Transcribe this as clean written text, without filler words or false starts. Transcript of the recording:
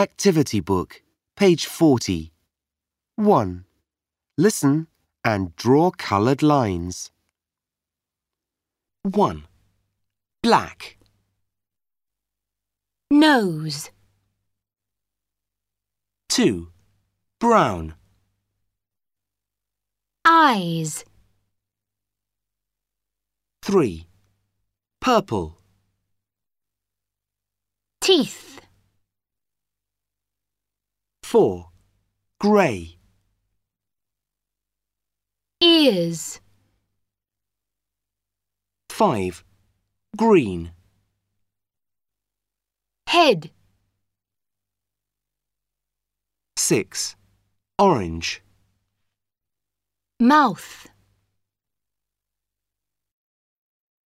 Activity book, page 40. 1. Listen and draw coloured lines. 1. Black, Nose, 2. Brown, eyes, 3. Purple, teeth, 4. Grey, ears, 5. Green, head, 6. Orange, mouth.